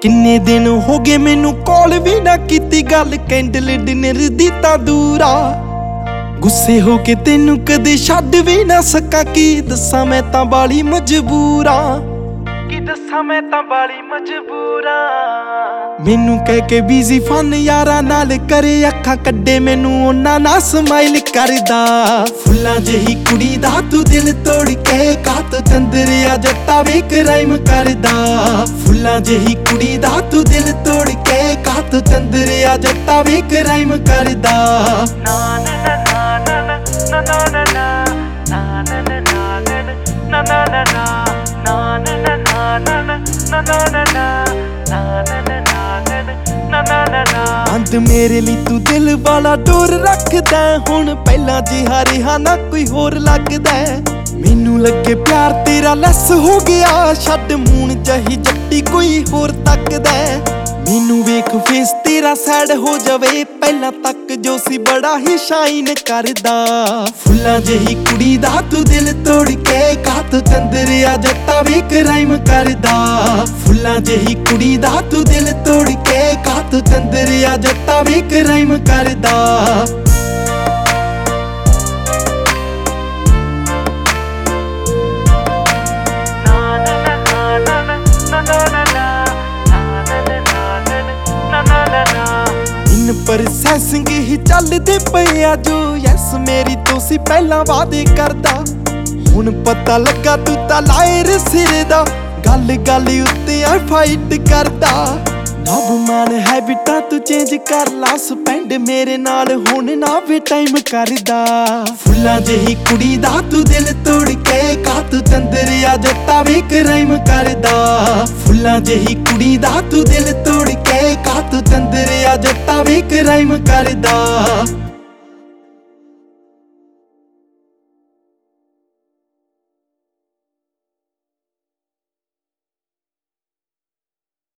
ਕਿੰਨੇ ਦਿਨ ਹੋ ਗਏ ਮੈਨੂੰ ਕਾਲ ਵੀ ਨਾ ਕੀਤੀ, ਗੱਲ ਕੈਂਡਲ ਡਿਨਰ ਦੀ ਤਾਂ ਦੂਰ ਆ। ਗੁੱਸੇ ਹੋ ਕੇ ਤੈਨੂੰ ਕਦੇ ਛੱਡ ਵੀ ਨਾ ਸਕਾਂ, ਕੀ ਦੱਸਾਂ ਮੈਂ ਤਾਂ ਬਾਲੀ ਮਜਬੂਰ ਆ। ਕੀ ਦੱਸਾਂ ਮੈਂ ਤਾਂ ਬਾਲੀ ਮਜਬੂਰ ਆ। ਮੈਨੂੰ ਕਹਿ ਕੇ ਬਿਜ਼ੀ ਫਨ ਯਾਰਾਂ ਨਾਲ ਕਰੇ, ਅੱਖਾਂ ਕੱਢੇ ਮੈਨੂੰ ਉਹਨਾਂ ਨਾਲ ਸਮਾਈਲ ਕਰਦਾ। ਫੁੱਲਾਂ ਜਿਹੀ ਕੁੜੀ ਦਾ ਤੂੰ ਦਿਲ ਤੋੜ ਕੇ ਕਾਤ ਚੰਦਰਿਆ ਜੱਟਾ ਵੇ ਕਰਾਈਮ ਕਰਦਾ। ਫੁੱਲਾਂ ਜਿਹੀ ਕੁੜੀ ਦਾ ਤੂੰ ਦਿਲ ਤੋੜ ਕੇ ਕਾਤ ਚੰਦਰਿਆ ਜੱਟਾ ਵੇ ਕਰਾਈਮ ਕਰਦਾ। ਨਾ ਨਾ ਨਾ ਨਾ ਨਾ ਨਾ ਨਾ ਨਾ ਨਾ ਨਾ ਨਾ ਅੰਤ ਮੇਰੇ ਲਈ ਤੂੰ ਦਿਲ ਵਾਲਾ ਡੋਰ ਰੱਖਦਾ। ਹੁਣ ਪਹਿਲਾਂ ਜਿਹਾ ਰਿਹਾ ਨਾ ਕੋਈ ਹੋਰ ਲੱਗਦਾ। ਮੈਨੂੰ ਲੱਗੇ ਪਿਆਰ ਤੇਰਾ ਲੈਸ ਹੋ ਗਿਆ, ਛੱਡ ਮੂਣ ਜਹੀ ਜੱਟੀ ਕੋਈ ਹੋਰ ਤੱਕਦਾ। ਮੈਨੂੰ ਵੇਖ ਫੇਸ ਤੇਰਾ ਸੈਡ ਹੋ ਜਾਵੇ, ਪਹਿਲਾਂ ਤੱਕ ਜੋ ਸੀ ਬੜਾ ਹੀ ਸ਼ਾਈਨ ਕਰਦਾ। ਫੁੱਲਾਂ ਜਿਹੀ ਕੁੜੀ ਦਾ ਤੂੰ ਦਿਲ ਤੋੜ ਕੇ ਕਾਤ ਚੰਦਰਿਆ ਜੱਟਾ ਵੇ ਕਰਾਈਮ ਕਰਦਾ। ਫੁੱਲਾਂ ਜਿਹੀ ਕੁੜੀ ਦਾ ਤੂੰ ਦਿਲ ਤੋੜ ਕੇ ਕਾਤ ਚੰਦਰਿਆ ਜੱਟਾ ਵੇ ਕਰਾਈਮ ਕਰਦਾ। ਪ੍ਰੋਸੈਸਿੰਗ ਹੀ ਚੱਲਦੇ ਪਏ ਆ ਜੋ ਯੈਸ ਮੇਰੀ ਤੋਂ ਸੀ ਪਹਿਲਾਂ ਵਾਅਦੇ ਕਰਦਾ। ਹੁਣ ਪਤਾ ਲੱਗਾ ਤੂੰ ਤਾਂ ਲਾਇਰ ਸਿਰ ਦਾ, ਗੱਲ ਗੱਲ ਉੱਤੇ ਆ ਫਾਈਟ ਕਰਦਾ। ਨਵ ਮਾਨ ਹੈਬਿਟਾਂ ਤੂੰ ਚੇਂਜ ਕਰ ਲਾ, ਸਪੈਂਡ ਮੇਰੇ ਨਾਲ ਹੁਣ ਨਾ ਵੇ ਟਾਈਮ ਕਰਦਾ। ਫੁੱਲਾਂ ਜਿਹੀ ਕੁੜੀ ਦਾ ਤੂੰ ਦਿਲ ਤੋੜ ਕੇ ਕਾਤ ਚੰਦਰਿਆ ਜੱਟਾ ਵੇ ਕਰਾਈਮ ਕਰਦਾ। ਫੁੱਲਾਂ ਜਿਹੀ ਕੁੜੀ ਦਾ ਤੂੰ ਦਿਲ ਤੋੜ ਕੇ ਕਾਤ ਚੰਦਰਿਆ ਜੱਟਾ ਵੇ ਕਰਾਈਮ ਕਰਦਾ।